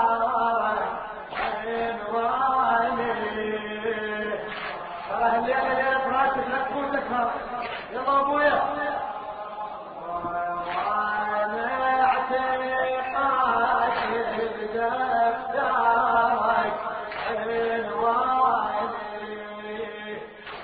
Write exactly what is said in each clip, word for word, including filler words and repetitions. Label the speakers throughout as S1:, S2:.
S1: عنواني ترى الليلة ليلة فراشك لا تفوتك يلا ابويا وانا اعتقادي بدفترك عنواني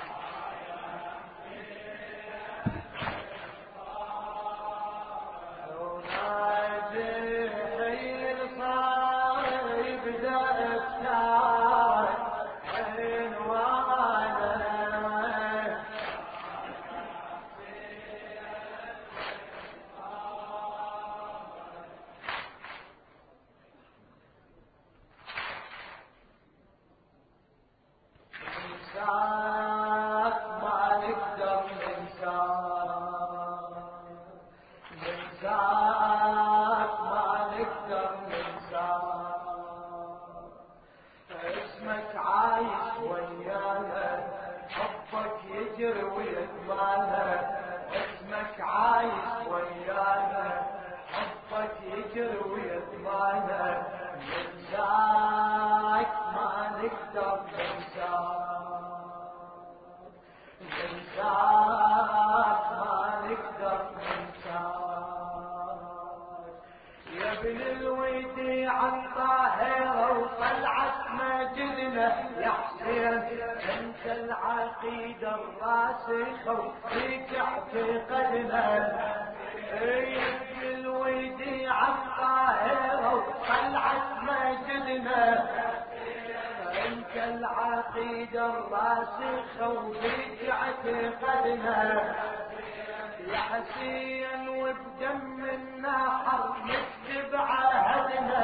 S1: ننساك ما نقدر ننساك ننساك ما نقدر ننساك اسمك عايش ويانا حبك يجري ويتمانا اسمك عايش ويانا حبك يجري ويتمانا ننساك ما نقدر ننساك ننساك ما نقدر ننساك يا ابن الوديع الطاهرة وطلعت مجدنا يا حسين انت العقيدة الراسخة وفيك اعتقدنا يا ابن الوديع الطاهرة وطلعت مجدنا انت العقيدة الراسخة وفيك اعتقدنا يا حسين وبدم النحر نكتب عهدنا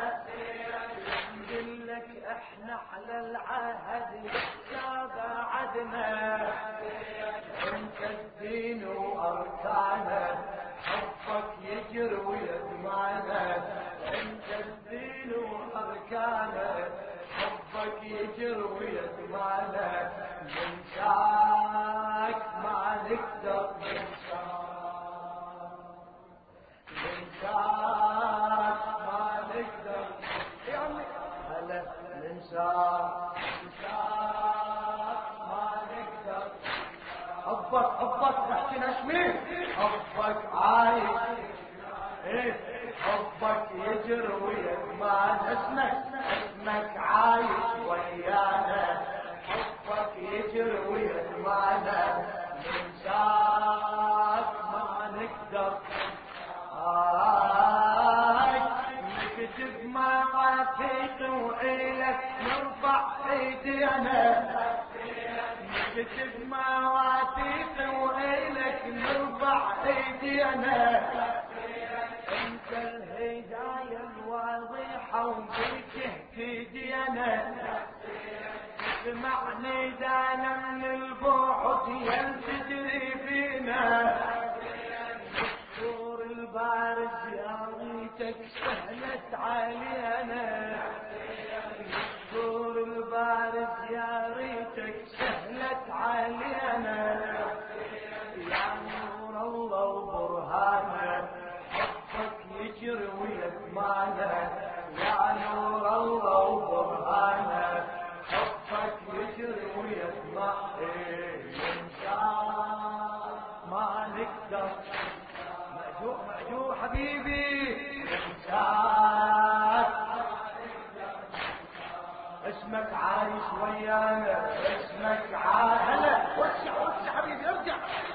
S1: نقولك احنا على العهد السابع عدنا انت الدين واركانه حبك يجري ويدمعنا انت الدين واركانه حبك يجري ويدمعنا ننساك ما نقدر ننساك ننساك ما نقدر يعني هلا ننساك ننساك ما نقدر حبك حبك تحكي نشمين حبك عايش ايه حبك يجري ويدمعنا اسمك اسمك عايش ويانا حبك يجري ويدمعنا ننساك ما نقدر نكتب مواثيق وإلك نرفع ايدينا نكتب مواثيق وإلك نرفع ايدينا انت الهداية الواضحة وبيك اهتدينا اسمع ندانا من البعد ينتجري فينا الدكتور البارز يا ريتك سهلت علينا الدكتور البارز يا ريتك سهلت علينا يا نور الله وبرهانه حبك يجري ويدمعنا يا نور الله وبرهانه حبك يجري ويدمعنا ننساك ما نقدر مأجوع مأجوع حبيبي ننساك اسمك عايش ويانا اسمك عايش هلا وسع وسع حبيبي ارجع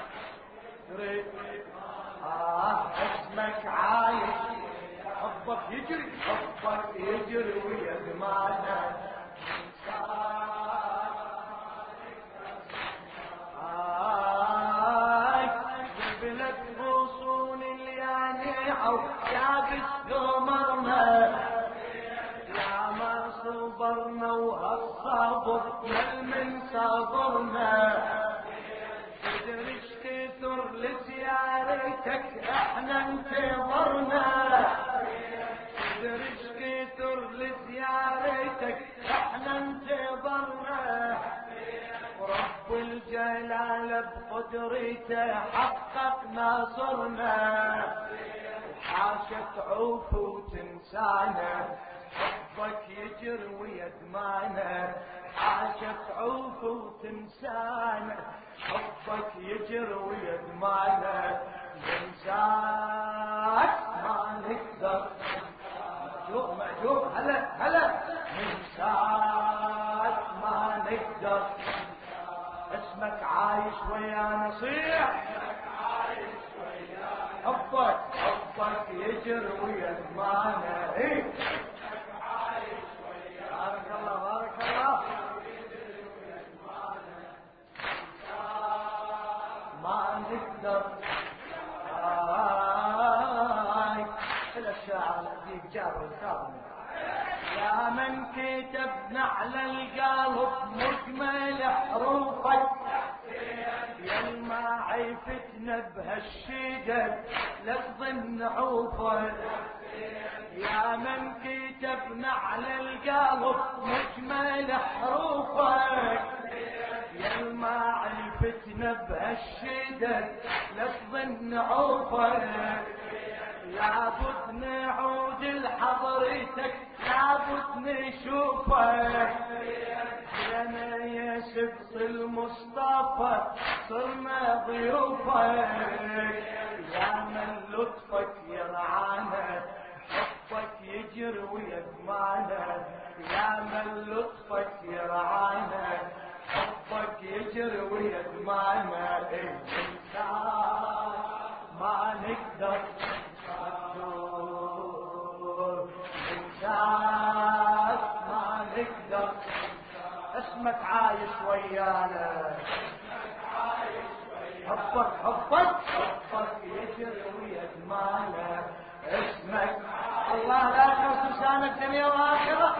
S1: آه اسمك عايش حبك يجري حبك يجري ويدمعنا آه جبلت غصون اليانيع وجابت قمرنا يا ما صبرنا وهالصبر مل من صبرنا تدري كثر لزيارتك احنا انتظرنا تدري كثر لزيارتك احنا انتظرنا ورب الجلال بقدرته حقق ناصرنا وحاشت عوف وتنسانا يجر ويا دمانه عاشت عوف وتنسانه حبك يجر ويا دمانه ننساك ما نقدر مأجور مأجور هلا هلا ننساك ما نقدر اسمك عايش ويانا صيح حبك حبك يجر ويا دمانه ايه بارك الله بارك الله ما نقدر هاي الاشاعر ذيك جابر الكاظمي يا من كتبنا على القلب مجمل حروفك يا ما عيفتنا بهالشدد لا تظن عوفك يا من كتبنا على القلب مجمل حروفك يا ما عيفتنا بهالشدد لا تظن عوفك لابد نعود لحضرتك لابد نشوفك انا يا سبط المصطفى صرنا ضيوفك يا من لطفك يرعانا حبك يجر ويا دمانا يا من لطفك يرعانا حبك يجر ويا دمانا الانسان ما نقدر انسان ما نقدر اسمك عايش ويانا حبك حبك حبك يجر ويا دمانا اسمك الله لا يخلص لسانك دنيا واخره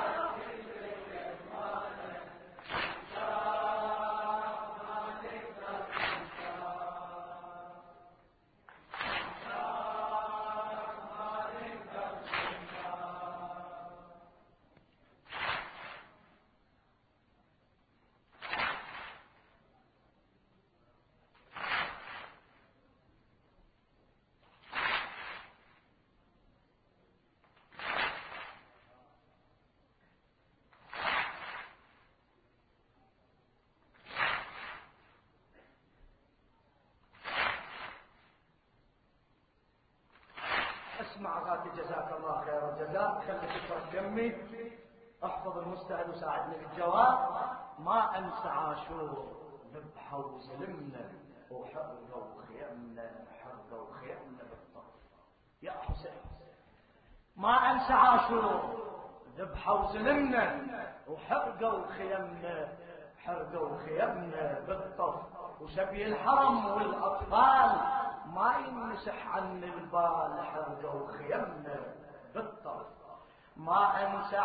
S1: اسمع غادي جزاك الله خير الجزاء خلي تشرب دمي احفظ المستهل وساعدني بالجواب ما انسى عاشور ذبحه وزلمنا وحرقه وخيمنا حرقه وخيمنا بالطرف يا حسين ما انسى عاشور ذبحه وزلمنا وحرقه وخيمنا حرقه وخيمنا بالطرف وسبي الحرم والاطفال ما يمسح عن البال حرقه وخيمنا بالطرف ما انسى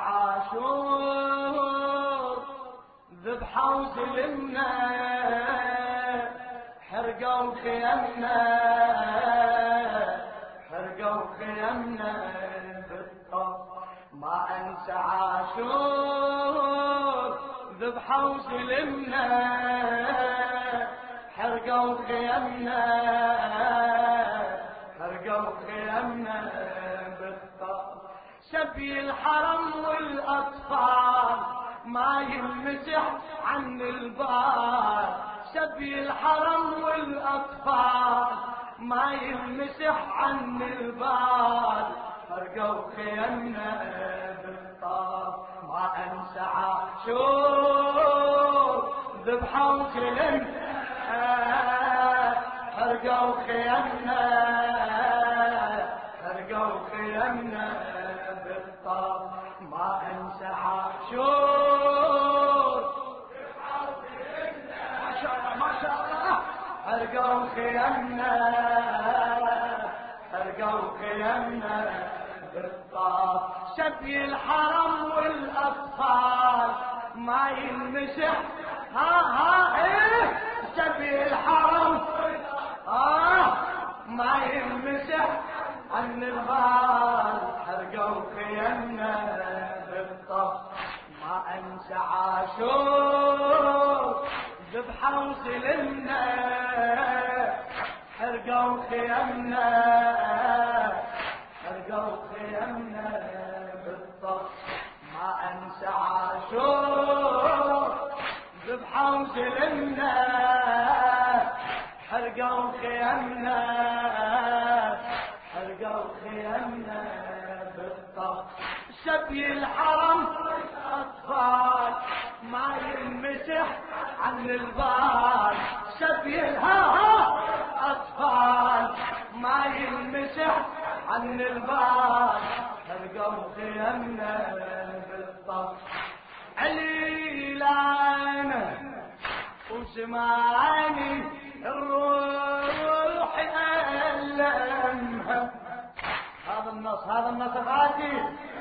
S1: عاشور ذبحه وزلمنا حرقه وخيمنا حرقه وخيمنا بالطرف ما انسى عاشور ذبحه وزلمنا حرقه وخيمنا حرقه وخيمنا بالطرف سبي الحرم والاطفال ما يمسح عن البال سبي الحرم والاطفال ما يمسح عن البال حرقه وخيمنا بالطرف ما انسى عاشور ذبحه وزلمنا حرقه وخيمنا حرقه وخيمنا بالطرف ما انسى عاشور ما شاء الله ما شاء الله حرقه وخيمنا حرقه وخيمنا بالطرف سبي الحرم والاطفال ما ينمسح ها ها ايه سبي الحرم آه ما يمسح عن البال حرقه وخيمنا بالطف ما انسى عاشور ذبحه وسلمنا حرقه وخيمنا حرقه وخيمنا بالطف ما انسى عاشور ذبحوا وسلمنا حرقوا خيامنا حرقوا خيامنا بالطف سبي الحرم اطفال ما ينمسح عن البال سبي الها اطفال ما ينمسح عن البال حرقوا خيامنا بالطف علي لعنه وزماني الروح ألمها هذا النص هذا النص غادي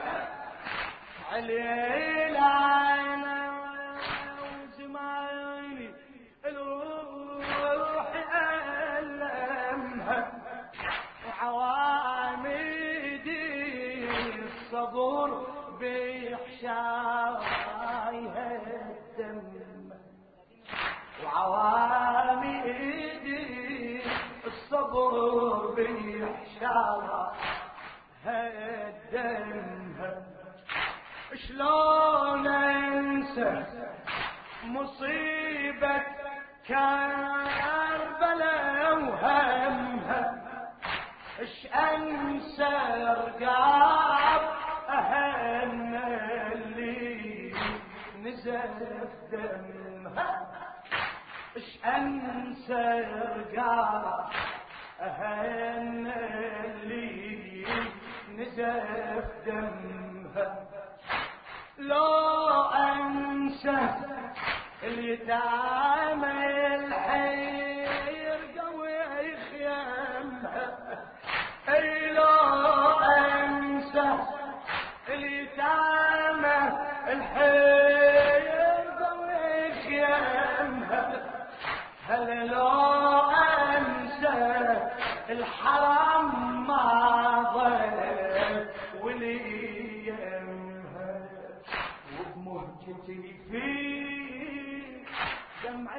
S1: علي لعنه وزماني الروح ألمها وعواميدي الصبر بيحشايها الدم وعواميدي الصبر بيحشايها الدم شلون انسى مصيبة كربلاء وهمها اش انسى رقاب اهل اللي نزف دمها اش انسى رقاب اهل اللي نزف دمها لو انسى اليتامى الحير قوي خيامها اي لو انسى اليتامى الحير قوي خيامها هل لو انسى الحرام ما ضل وليمها وبمهجتي في دمع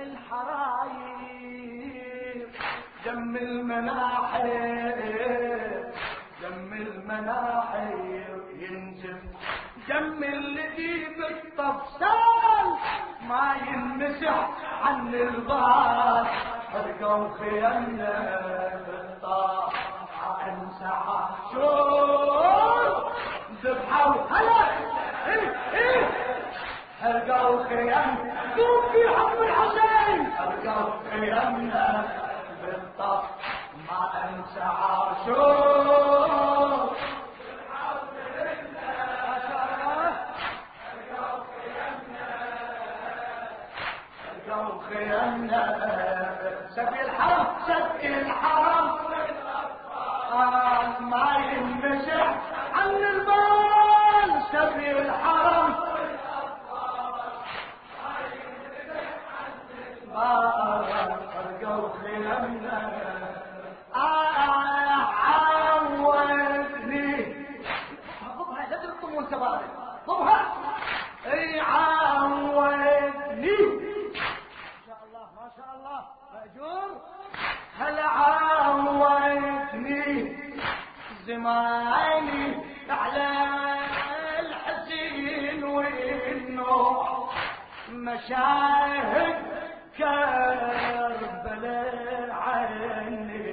S1: الحراير دم المناحر دم المناحر ينزف دم الذي بالطفسال ما ينمسح عن البال حرقوا خيامنا بالطاح انسى عاشور ذبحوا هلا ايه ايه حرقوا خيامنا قوم في حب الحسين حرقوا خيامنا بالطف ما انسى عاشور ما شاء الله حرقوا خيامنا حرقوا خيامنا سبي الحرم سبي الحرم ما ينمسح عن البال سبي الحرم حرقوا خيامنا عودني ضبها لا تلطم وانت بارد ضبها اي عودني ما شاء الله ما شاء الله مأجور هل عودني زماني على الحزين والنوح مشاهد كربلاء عني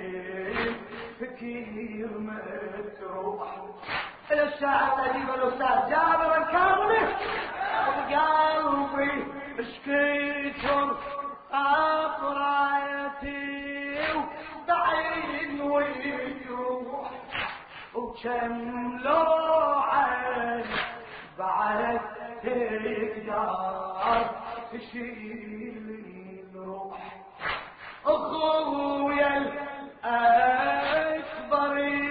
S1: فكير متروح الشاعر الأديب الأستاذ جابر الكامل وقلبي اشكيتر أقرايتي وبعين ويروح وكم لوعة بعد تقدر تشيل الروح اخويا الاكبر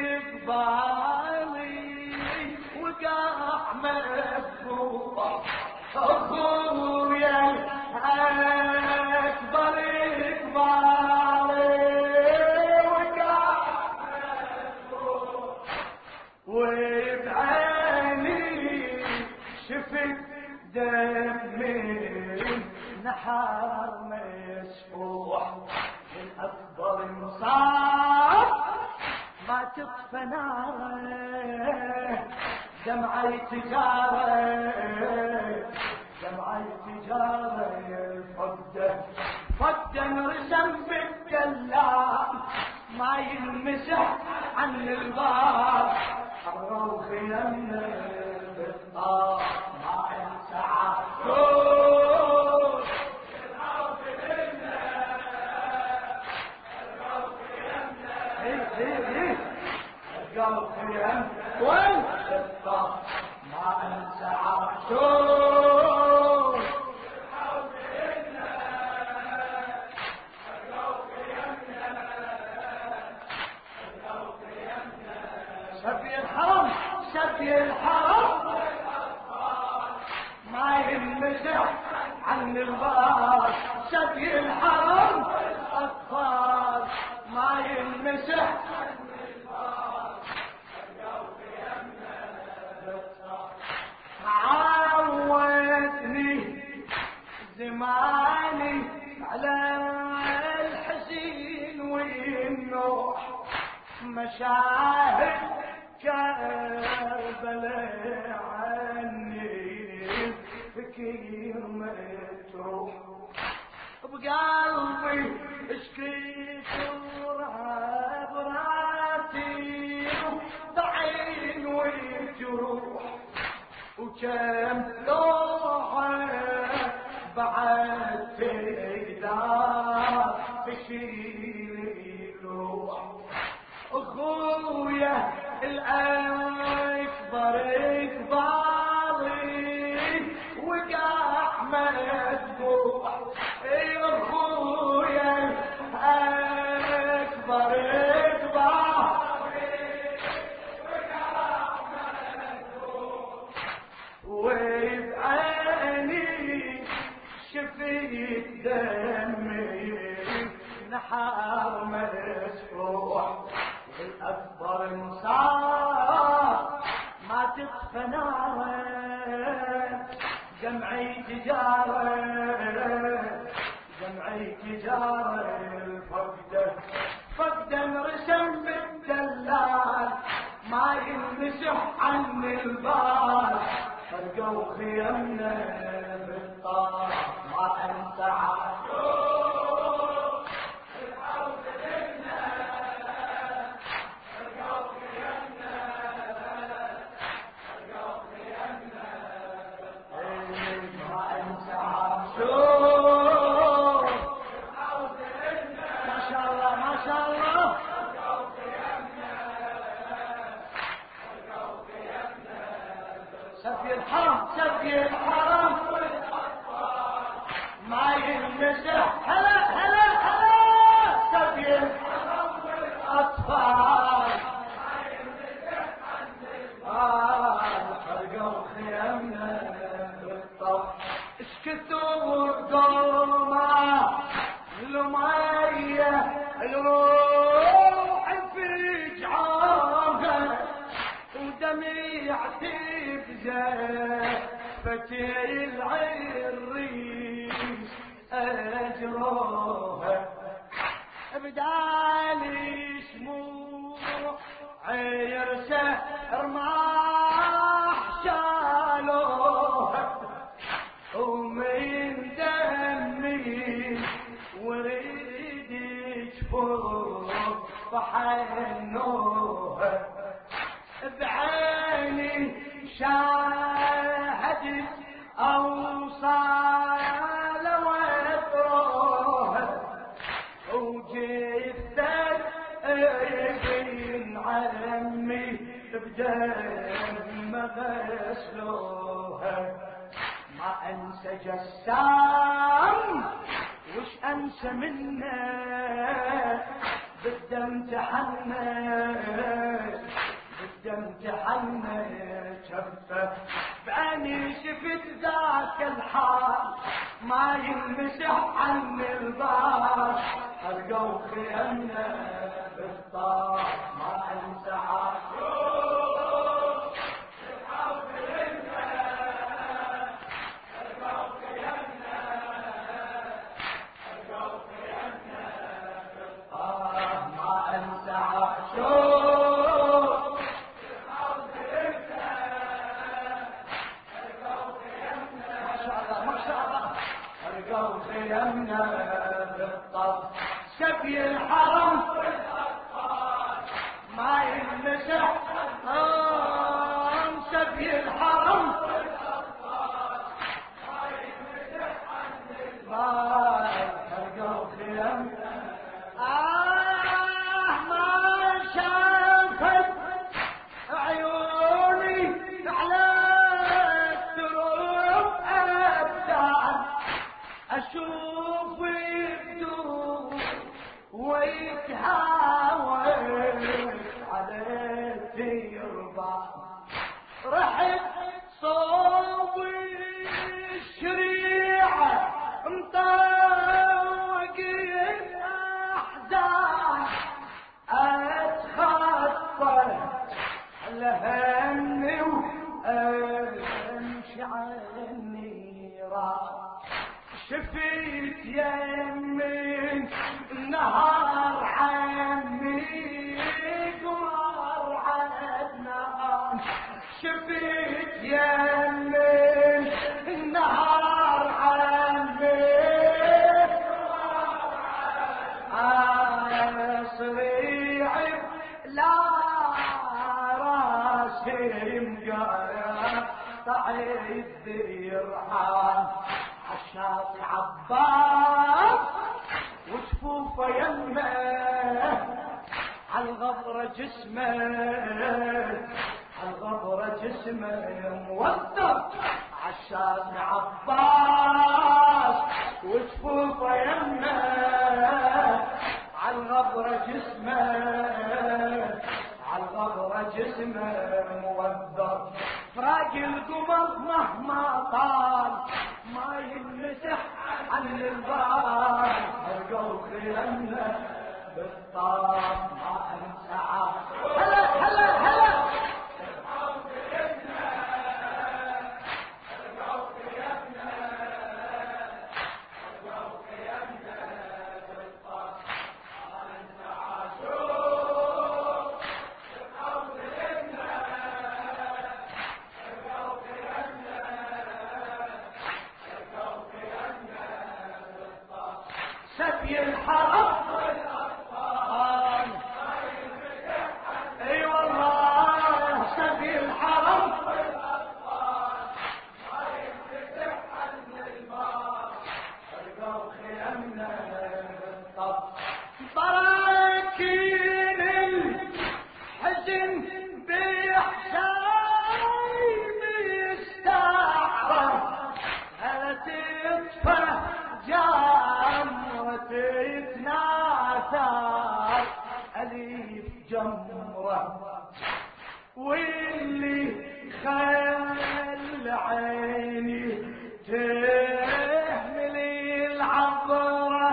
S1: يقبالي وقع مفتوح اخويا الاكبر يقبالي وقع مفتوح وبعيني شفت دمي نحر مسفوح الأكبر مصاب ما تطفى ناره دمعي تجاره عن الباب حروا خيمنا بالطار ما انسى عاشور حروا خيمنا حروا خيمنا ايه ايه ايه حروا خيمنا وين بالطار ما انسى عاشور حروا خيمنا حروا خيمنا حروا خيمنا شفي الحرم شفي الحرم ما ينمسح عن الباب شفي الحرم اطفال ما ينمسح عودني زماني على الحزين والنوح مشاهد كربلاء عني فكير متروح بقلبي اشكيت ورهب راسي ضعين والجروح وكم لوحة بعد تقدر تشيل لوح اخويا الاكبر اكبري وقع مذبوح اي اخويا الاكبر اكبري وقع مذبوح وبعيني شفيت دمي نحر مسفوح الأكبر انصار ما تطفى ناره جمعي تجارة جمعي تجارة الفقدة فقدة رسم بالدلال ما ينمسح عن البال فرقوا خيمنا بالطار ما انسى عاشور الحوض لنا فرقوا خيمنا فرقوا خيمنا ما انسى عاشور الحوض لنا ما شاء الله ما شاء الله فرقوا خيمنا فرقوا خيمنا سفي الحرم سفي الحرم ما ينمسح هلا هلا هلا سفي الحرم والاطفال ما ينمسح عن البال فرقوا خيمنا بالطف اسكتوا الظلمة المية الروح في جعارها ودميعتي بزفتي العريس أجروها بدالي شموع عرسة رماح شالوها ومن دمي وريد جفوف فحنوها بعيني شاهدت أوصال وطروها وجثت ابن عمي بدم غسلوها ما انسى جسام وش انسى منه بالدم تحنى بالدم تحنى شفه بأني شفت ذاك الحال ما ينمسح عن الباب حرقوا خيمنا بالطار ما انسى عاشور الحوض لنا حرقوا خيمنا حرقوا خيمنا بالطار ما انسى عاشور الحوض لنا حرقوا خيمنا بالطف شفي الحرم ما يمسح سبي الحرم ما يحرقوا خيام آه ما شافت عيوني على الدروب أبدان أشوف يبدو ويتهاوى على التربة رحت صوب الشريعة مطوق الأحزان أتخطى لهمي وأمشي على النيران شفيت يمين النهار عمي قمر عدنان شفيت يمين النهار عمي قمر صريعي لا راسي مقطع الذرعان عالشاطئ عباس وجفوفه يمه عالغبرة جسمه عالغبرة جسمه موثق عالشاطئ عباس وجفوفه يمه عالغبرة جسمه عالغبرة جسمه موثق فراق القمر مهما طال ما ينمسح عن البال ارقوا خيامنا بالطاف ما انسى هلا هلا هلا ارقوا خيامنا ارقوا خيامنا ارقوا خيامنا بالطاف ما انسى عاشور ارقوا خيامنا ارقوا خيامنا سبي الحرم اي والله سبي الحرم براكين الحزن بإحساني بيستعرض هل تطفى جمرة تتناثر أليف جمرة واللي خل عيني تهملي العبرة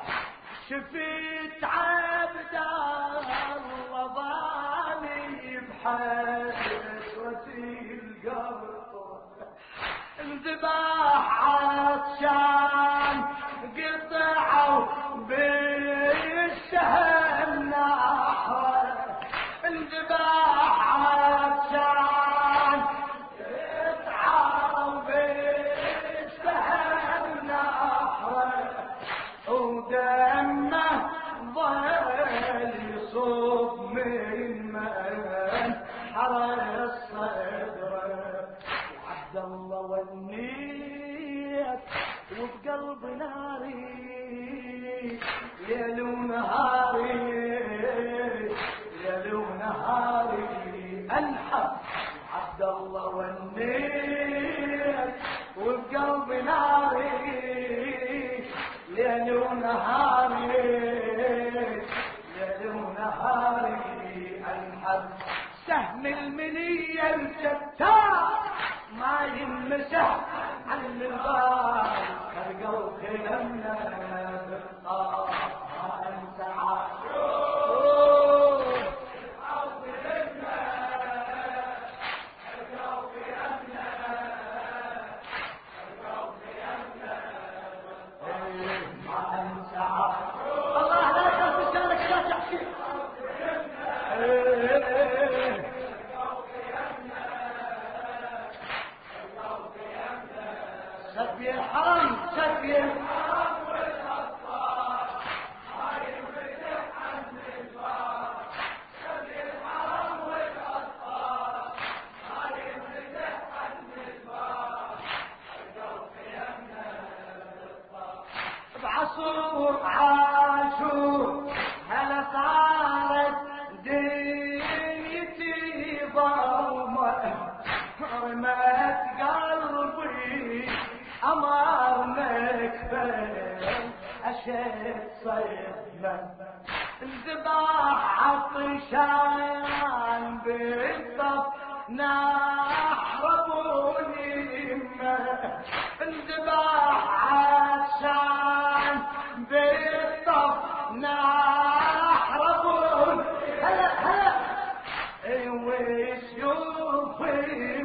S1: شفيت عبد الله ضاني بحسرتي القبر انذبح عطشان قطعوا بالسهم نحره انذبح عطشان قطعوا بالسهم نحره ودمه ظل يصب من من حرس صدره عبد الله والنيت وبقلب ناري ليل ونهاري ليل ونهاري انحب عبد الله والنيت وبقلب ناري ليل ونهاري ليل ونهاري انحب سهم المنية الجتار ما يمسح عن البال ارقوا خيامنا بالطاف ما انسى عاشور ارقوا خيامنا ارقوا خيامنا ارقوا خيامنا ما انسى عاشور الله لا تنسى لك لا تحكي سبي الحرم سبي الحرم والأطفال ما ينفتح عن الباب سبي عصور عاشور هلا صارت دنيتي ضلمة رمت قلبي أمر مكفل أشد صيدنا انذبح عطشان بالطف نحربوني انذبح عطشان بالطف نحربوني هلا هلا وش يوفي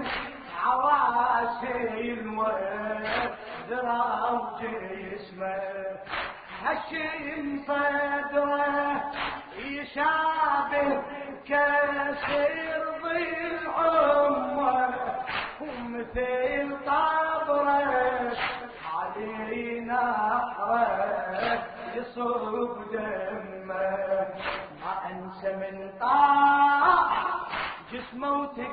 S1: عواشي الوزرة وجسمه هشم صدره يشابه كسر ضلع ومثل طبره علي نحره يصب دمه ما انسى من طاح جسمه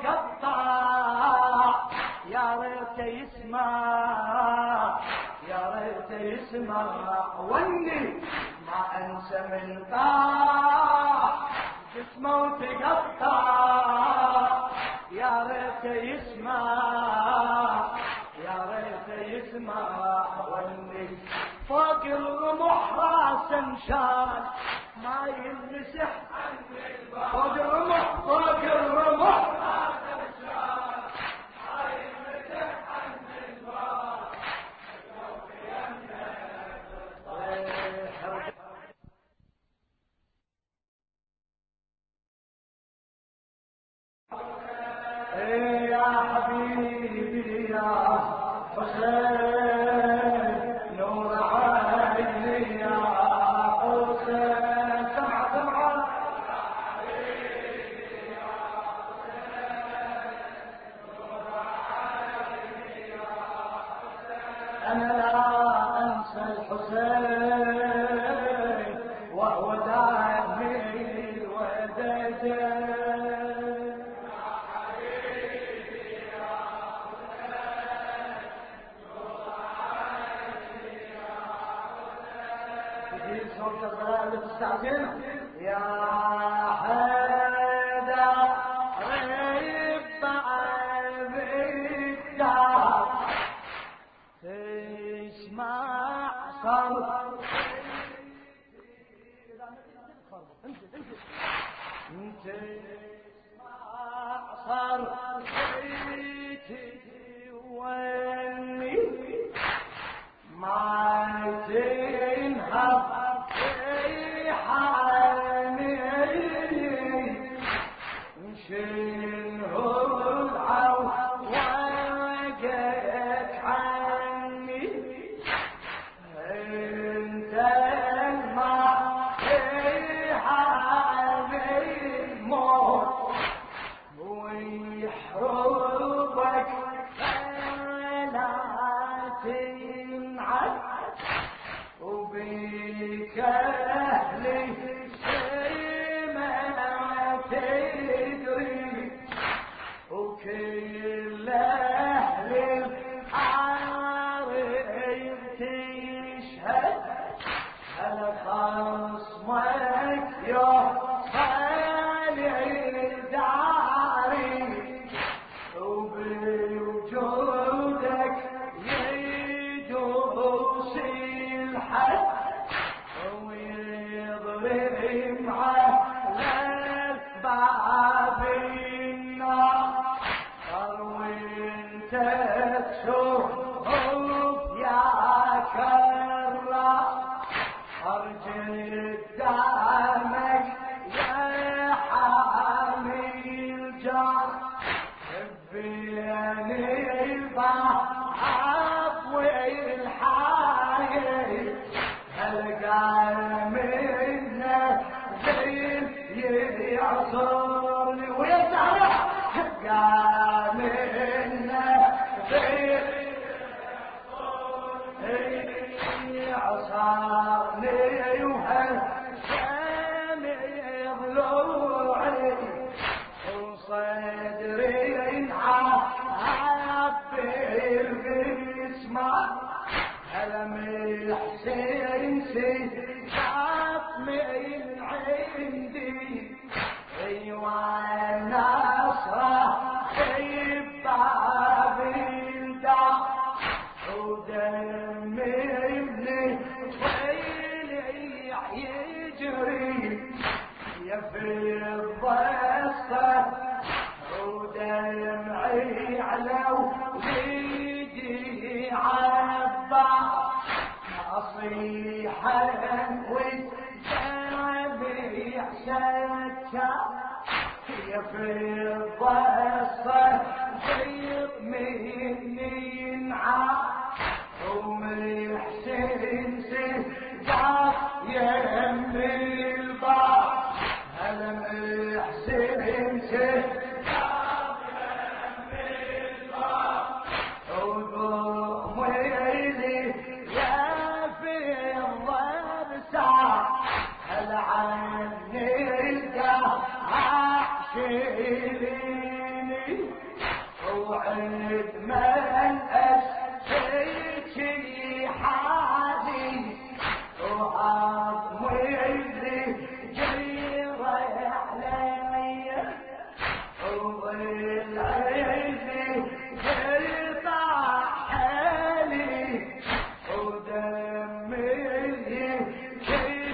S1: وتقطع يا ريت يسمع يا ريت يسمع وني ما انسى من طاح جسمه وتقطع يا ريت يسمع يا ريت يسمع وني فوق الرمح راس انشال ما ينمسح فوق الرمح فوق الرمح راس انشال ما ينمسح عن الباب يا حبيبي يا حسين نور عيني يا حسين سمع سمع أنا لا أنسى الحسين وهو داعي الودجين صوت الضلال تستعجل يا حدا ربع بالدار تسمع صوت انت تسمع صرختي واني ما تنهض شنو العوجك عني انت ما علي الموت ويحربك فلا تنعد وبيك اهلي وكل أهل الحارب تشهد على خصمك يا صالح الداري وبوجودك يدوس الحد ويضرب على باب النار وانت تشوف يا كرة ارجل قدامك يا حامي الجار بين البحر والحايل هلقى منك زين يعصرني ويسعرح قام النبي عصاني وهالسامع ضلوعي وصدري عبر باسمه ألم الحسين سيدات من عندي ايوه ناصره باب الدار ودمي ابني ويلي يجري يا في الضصه ودمعي على وليدي عالضار اصيحا والدمي سكر يا في الضصه غير مني ينعى ومن حسين سجاد يمي البار هلا من حسين سجاد يمي البار وقوم ويلي يا في الضرسة هل عني القاع شيليني وعد من أسفيكي حالي وعظم اللي جيري علي والعيني يطلع حالي ودمي كيف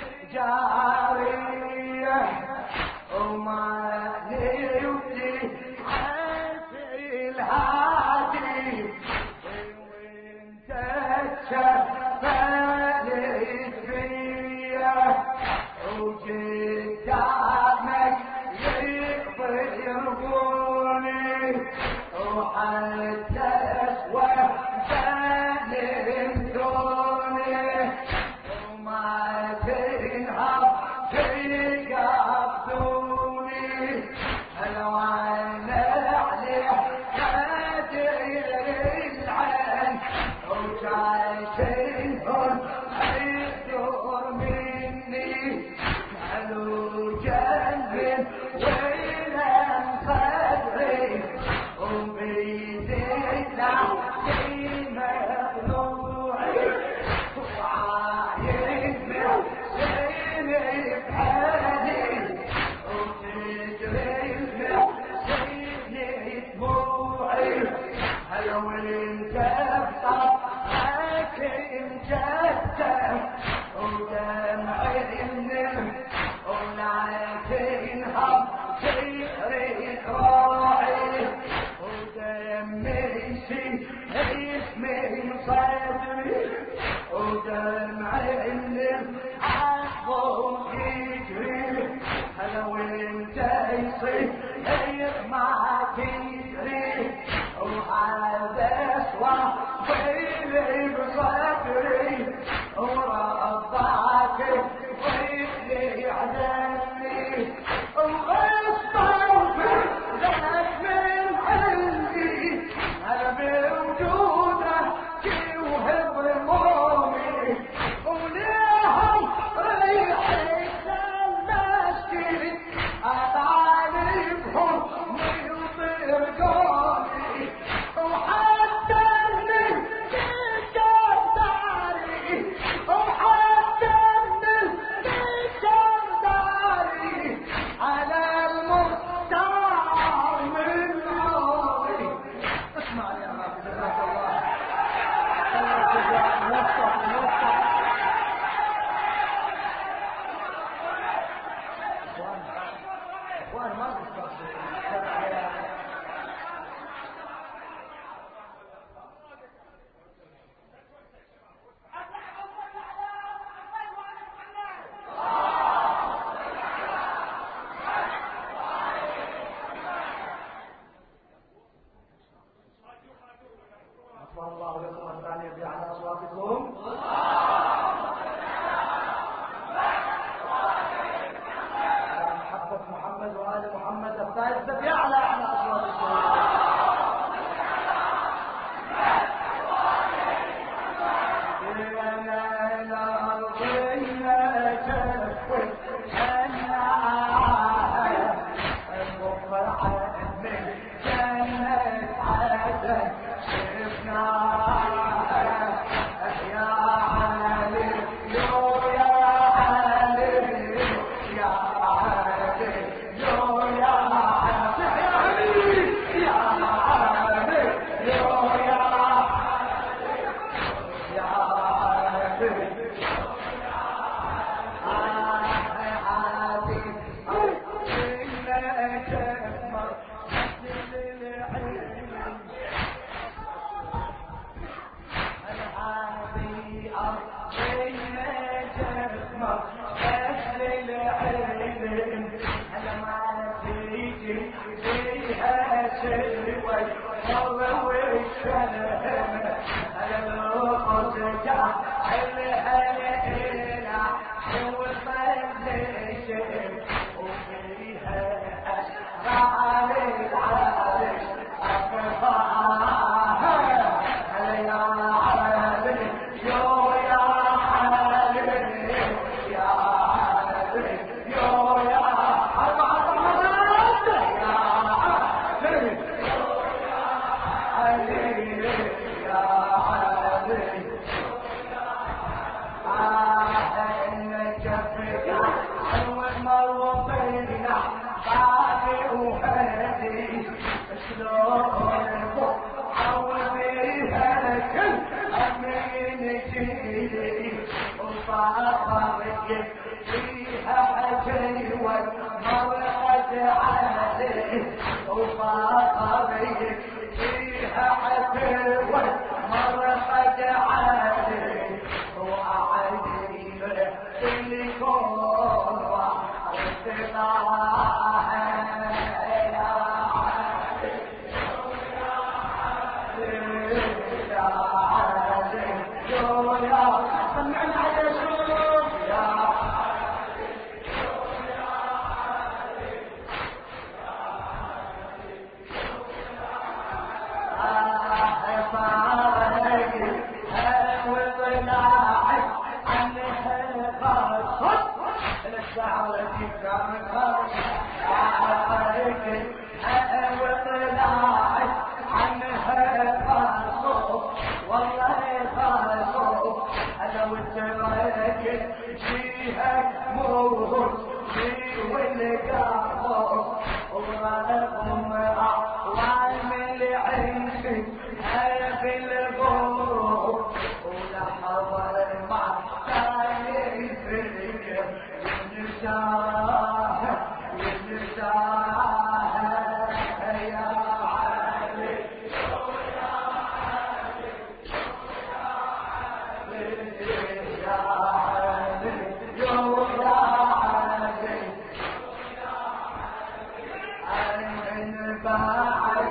S1: جاريه وما يبدي الهادي وانت تشفلت فيا وقدامك يضربوني وحتى اسوى ظلمتوني وما تنهض في قبضوني هلو انا وشايفينهم يدور مني قالوا جنب وينام صدري وبيدي تحتي مخلوعي وعايد سيني بحالي وتجري سيني دموعي هلو انت جدة ودمعي النم ولكن هم تيري راعي ودمي سيف من صدري ودمعي النم عفو يجري هلو انت يصير ما تدري وهذا اسوى ويلي بصدري ورضعك ويلي عدني وغصب ذاك من عندي انا بوجودك وهب همومي وليهم ريحي سلمشتي اطالبهم من وطرقوني وحتى من داري وحتى من داري على المختار من عمري اسمع يا رب جزاك الله موفق موفق اخوان اخوان ما تستطيع الله لكم الثانية بأعلى أصواتكم محبة محمد وآل محمد الثالثة بأعلى أعلى أصواتكم شفنا يا الهمة على الوقت جاء الهنا وصل للشيء وفيها أسرع العرش أكفاها هل يا عربي يو يا عربي يا عربي يو يا فيها حجيوة مرقد عليه وفاقريك فيها حجيوة مرقد عليه وعجيب الكون واستطاعها يا علي يا علي يا سمعنا على شوف يا فيها موت في والقمر وغرقهم أعوام العيش في الغروب ولحظة ما كان يفكر ينساها ينساها يا علي يا علي يا علي بعد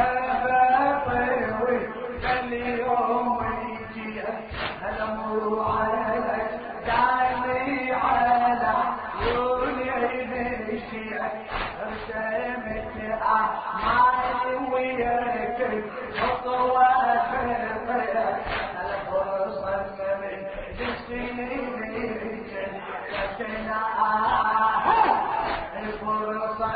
S1: أبطوي اليوم يجي الأمر عليك دعني على يولي الشيء ارسمت أعمالي وياك خطوة خطوة الفرصة من السنين لكنها الفرصة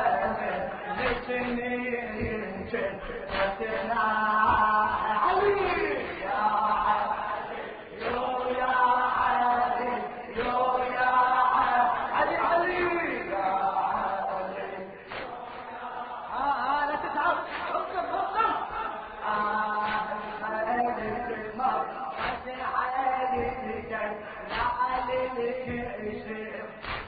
S1: لسنين جنتنا علي يا علي يو يا علي يو يا علي علي يا علي آه لا تتعب اقصر اقصر آه خالد المر حسن علي الجن لا علي الكشف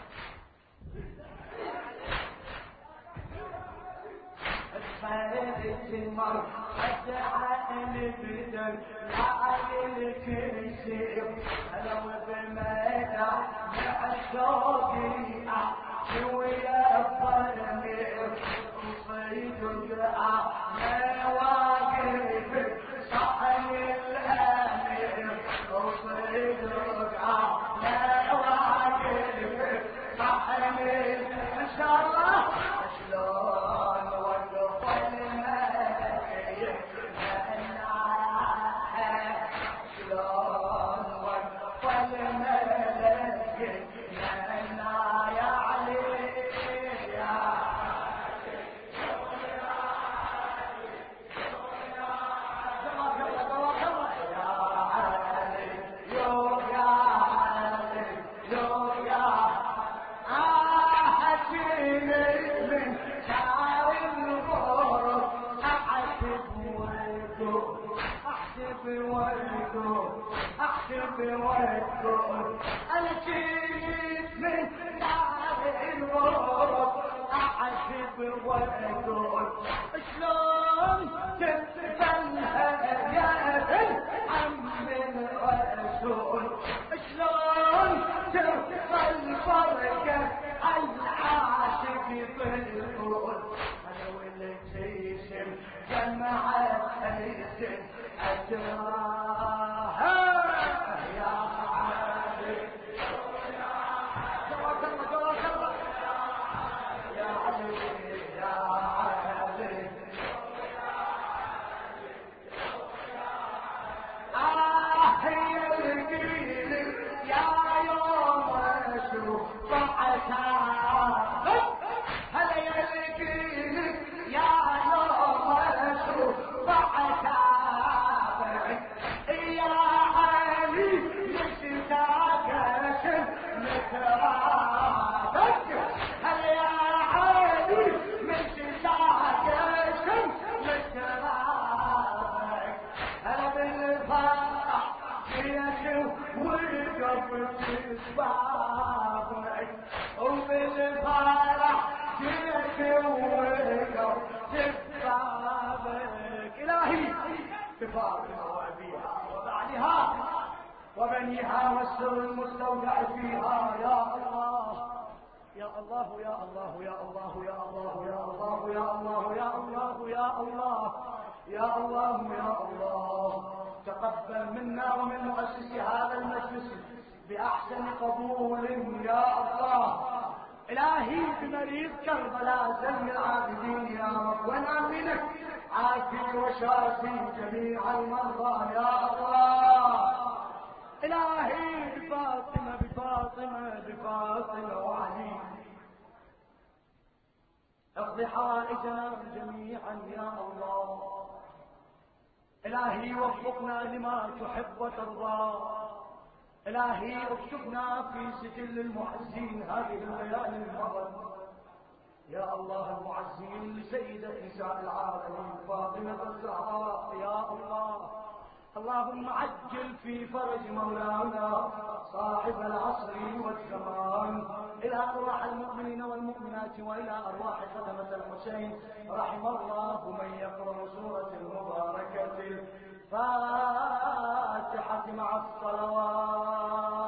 S1: خالد المر حسن بدر لا علي الكشف لو بمدى مع الشوقي شوية الضمير وصيدك أعمى واقف صحن الأمير وصيدك أعمى واقف صحن ما شاء الله شلون وقف الملك شلون وقف الملك يا علي يا احسب واركض انا جيت من دار الورد احسب واركض شلون تتبلها يا عم الرسول شلون تبقى البركه العاشق بالطول انا والجيش جمعت عزيز أجراها يا علي جوات الله جوات الله يا علي يا علي آه يلقيني يا يوم أشوف عتابك هلا يلقيني يا يوم أشوف عتابك يا علي مشتاق مترابك هلا يا علي مشتاق مترابك هلا بالفرح جيت وقفت اسبابك وبالفرح جيت وقفت اسبابك الهي بفاطمه وابيها وبعدها وبنيها والسر المستودع فيها يا الله يا الله يا الله يا الله يا الله يا الله يا الله يا الله يا الله يا الله يا الله تقبل منا ومن مؤسس هذا المجلس بأحسن قبول يا الله إلهي بمريض كربلاء زين العابدين يا رب ونامنك عافي وشافي جميع المرضى يا الله إلهي بفاطمة بفاطمة بفاطمة وعلي اقضي حوائجنا جميعا يا الله إلهي وفقنا لما تحب وترضى إلهي اكتبنا في سجل المعزين هذه الليالي المغرب يا الله المعزين لسيدة نساء العالمين فاطمة الزهراء يا الله اللهم عجل في فرج مولانا صاحب العصر والزمان إلى أرواح المؤمنين والمؤمنات وإلى أرواح خدمة الحسين رحم الله من يقرأ سورة المباركة الفاتحة مع الصلوات.